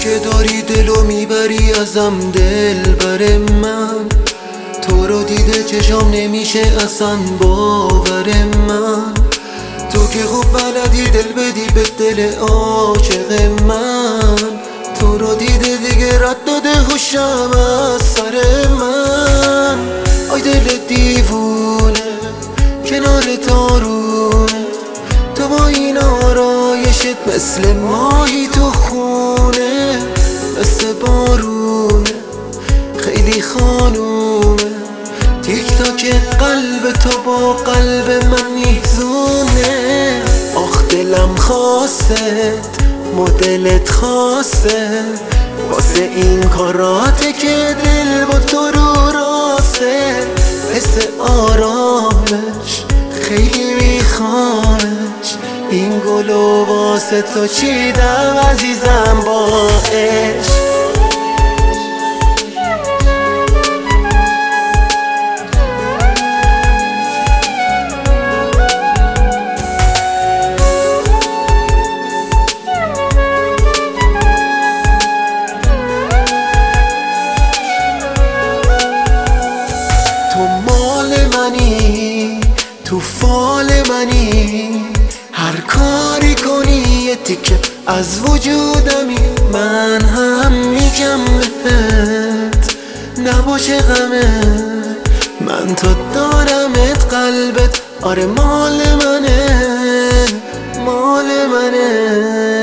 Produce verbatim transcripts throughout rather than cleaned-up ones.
که داری دلو میبری ازم دل بر من، تو رو دیده چشام نمیشه اصلا باور من. تو که خوب بلدی دل بدی به دل عاشق من، تو رو دیده دیگه رد داده هوشم از سر من. آی دل دیوونه کنار تارونه، تو با این آرایشت مثل ماهی تو خونه، مثل بارونه خیلی خانومه. تیک تاک قلب تو با قلب من میزونه. آخ دلم خواست مدلت خواسته، واسه این کاراته که دل با تو رو راسته. حس آرامش خیلی میخوامش، این گلو واسه تو چیدم عزیزم با عشق. تو مال منی تو فال منی، هر کاری کنی یه تیکه از وجودمی. من هم میگم بهت نباشه غمه، من تا دارمت قلبت آره مال منه مال منه.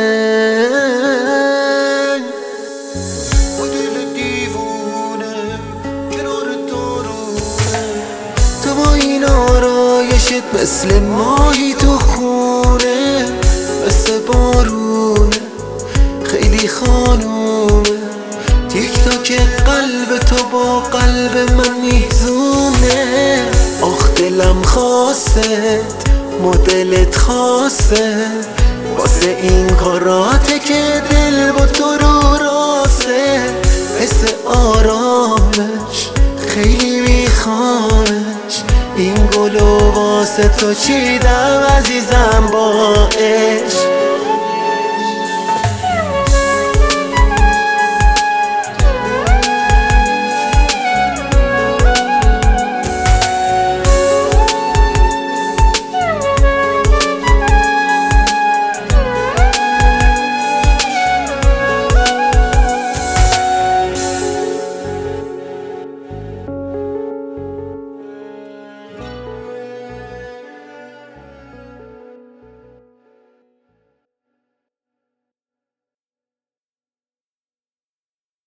تو با این آرایشت مثل ماهی تو خونه، مثل بارونه خیلی خانومه. تیک تاک قلب تو با قلب من میزونه. آخ دلم خواست مدلت خواسته، واسه این کاراته که دل با تو رو راسته. حس آرامش خیلی میخوامش، این گلو واسه تو چیدم عزیزم با عشق.